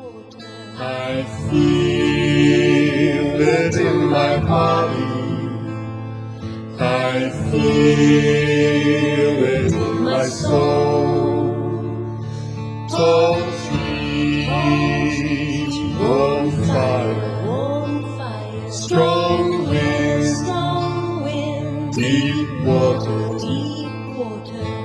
I feel it in my body. I feel it in my soul. Tall trees, warm fire, strong wind, deep water.